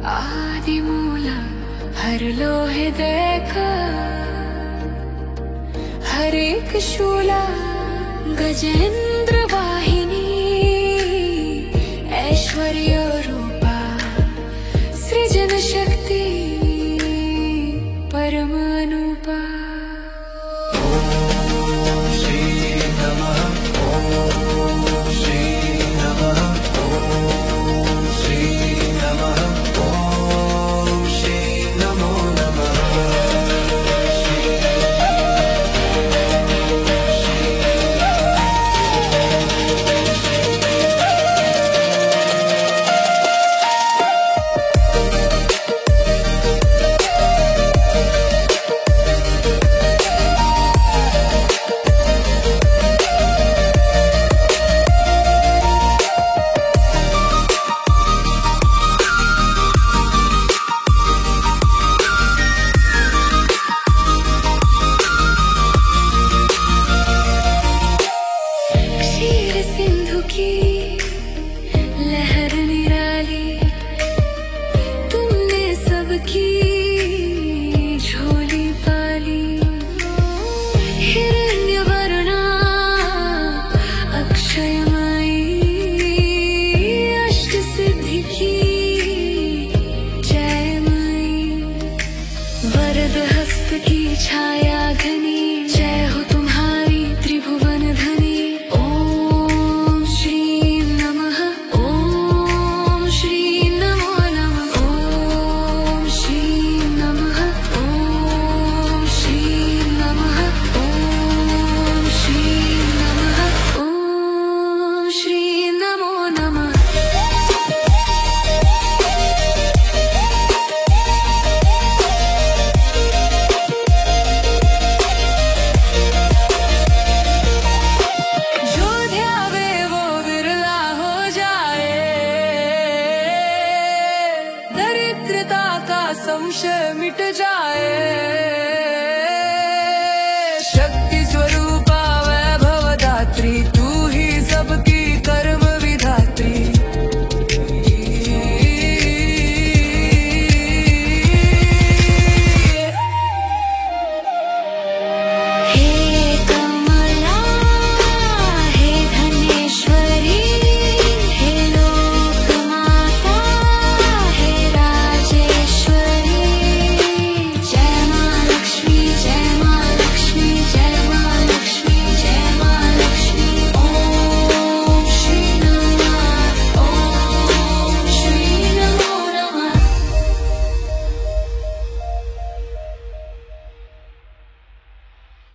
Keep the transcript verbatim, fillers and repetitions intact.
आदिमूलम् हर लोहे देखा हर एक शूला गजेंद्र वाहिनी ऐश्वर्य रूपा सृजन शक्ति परमानुपा। सिंधु की लहर निराली तुमने सबकी झोली पाली। हिरण्यवर्णा अक्षयमयी अष्ट सिद्धि की जयमयी। वरद हस्त की छाया घनी जय हो तुम्हारी त्रिभुवन धनी। संशय मिट जाए।